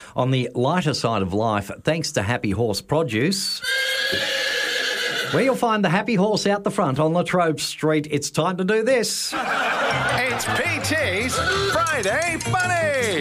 On the lighter side of life, thanks to Happy Horse Produce, where you'll find the Happy Horse out the front on Latrobe Street. It's time to do this. It's PT's Friday Funny!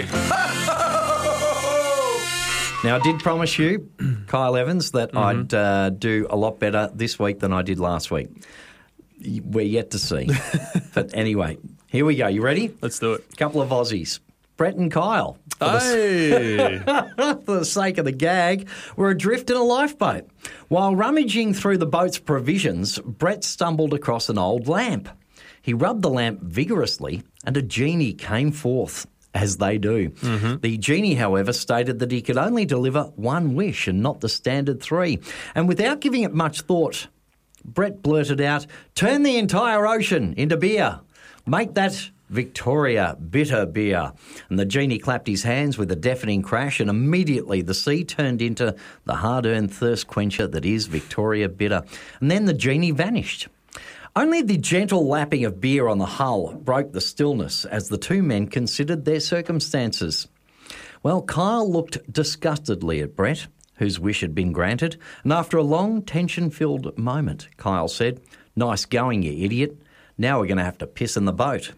Now, I did promise you, Kyle Evans, that I'd do a lot better this week than I did last week. We're yet to see. But anyway, here we go. You ready? Let's do it. Couple of Aussies. Brett and Kyle. Hey! For the sake of the gag, were adrift in a lifeboat. While rummaging through the boat's provisions, Brett stumbled across an old lamp. He rubbed the lamp vigorously and a genie came forth, as they do. The genie, however, stated that he could only deliver one wish and not the standard three. And without giving it much thought, Brett blurted out, "Turn the entire ocean into beer. Make that Victoria bitter beer." And the genie clapped his hands with a deafening crash, and immediately the sea turned into the hard-earned thirst quencher that is Victoria bitter. And then the genie vanished. Only the gentle lapping of beer on the hull broke the stillness as the two men considered their circumstances. Well, Kyle looked disgustedly at Brett, whose wish had been granted, and after a long, tension-filled moment, Kyle said, "Nice going, you idiot. Now we're going to have to piss in the boat."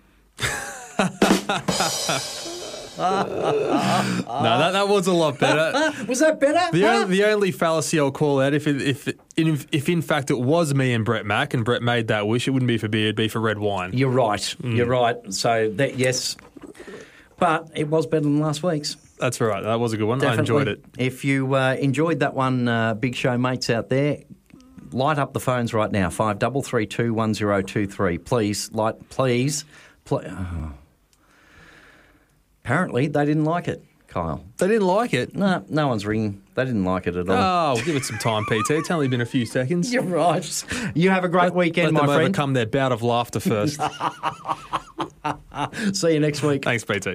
No, that was a lot better. Was that better? The only fallacy I'll call out, if in fact it was me and Brett Mack, and Brett made that wish, it wouldn't be for beer, it'd be for red wine. You're right. You're right. So, yes. But it was better than last week's. That's right. That was a good one. Definitely. I enjoyed it. If you enjoyed that one, Big Show mates out there, light up the phones right now, 53321023. Please. Apparently, they didn't like it, Kyle. They didn't like it? No one's ringing. They didn't like it at all. Oh, we'll give it some time, PT. It's only been a few seconds. You're right. You have a great weekend, my Let them friend. overcome their bout of laughter first. See you next week. Thanks, PT.